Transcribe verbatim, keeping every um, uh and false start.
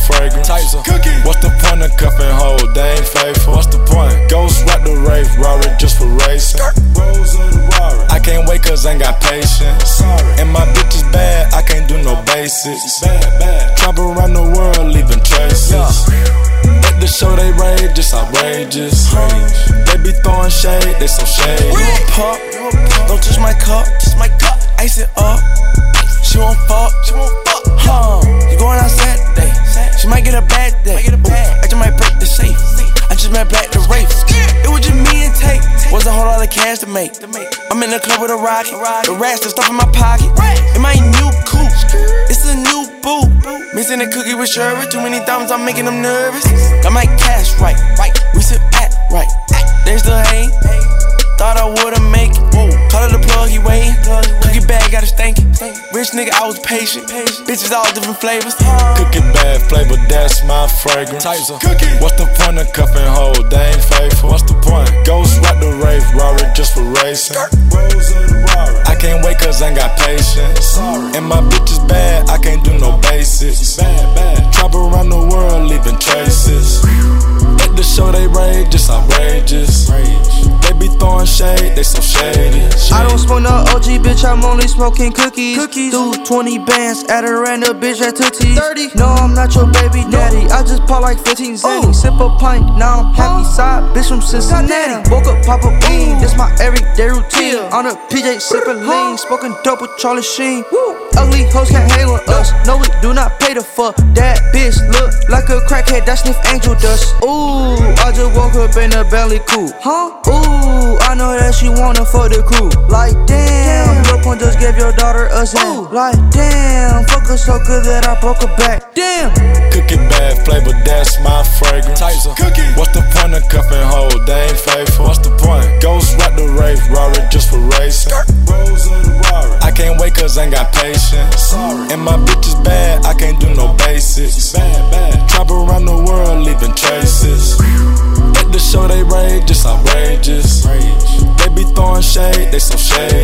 fragrance. Types of cookie. What's the point of cuffing hoes? They ain't faithful. What's the point? Ghost rock the rave, Rari just for racing. Rose of the Rari. I can't wait cause I ain't got patience. Sorry. And my bitch is bad, I can't do no basics. Bad, bad. Travel around the world, leaving traces. Yeah. At the show they rage, just outrageous. Rage. They be throwing shade, they so shady. You a pop, don't touch my cup, touch my cup. Ice it up. She won't fuck, she won't fuck. Huh? You going out Saturday? She might get a bad day. I just might break the safe. I just met Black the Rafe. It was just me and Tate. Was a whole lot of cash to make. I'm in the club with a rocket. The rats, the stuff in my pocket. In my new coupe, it's a new boo. Missing a cookie with sherbet. Too many diamonds, I'm making them nervous. Got my cash right. We still act right. They still hate. Thought I would've make it. Call it the plug, he waiting. Cookie bag got a stanky. Rich nigga, I was patient. Bitches all different flavors. Cookie bad flavor, that's my fragrance. Types of cookie. What's the point of cuffing hoes? They ain't faithful. What's the point? Ghost rock the rave, Rari just for racing. Rose of the Rari. I can't wait cause I ain't got patience. Sorry. And my bitch is bad, I can't do no basics. Bad, bad. Travel around the world, leaving traces. At the show they rage, just outrageous. They be throwing shade, they so shady. I don't smoke no O G, bitch, I'm only smoking cookies. Cookies. Do twenty bands at a random bitch at Tootsies. thirty. No, I'm not your baby daddy. I just pop like fifteen Zanny. Sip a pint, now I'm happy. Side bitch from Cincinnati. Woke up, pop a bean. This my everyday routine. On a P J sipping lean. Smoking dope with Charlie Sheen. Ugly hoes can't hang with us. No, we do not pay the fuck. That bitch look like a crackhead that sniff angel dust. Ooh, I just woke up in a belly coupe. Huh? Ooh, I know that she wanna fuck the crew. Like damn, your point just gave your daughter a zan. Like damn, fuck her so good that I broke her back. Damn. Cookie bad flavor, that's my fragrance. Types of cookie. What's the point of cuffing hoes? They ain't faithful. What's the point? Ghost rock the rave, Rari just for racing. Rose of the Rari. I can't wait cause I ain't got patience. Sorry. And my bitch is bad, I can't do no basics. Bad, bad. Travel around the world, leaving traces. At the show they rage, just outrageous. They be throwing shade, they so shady.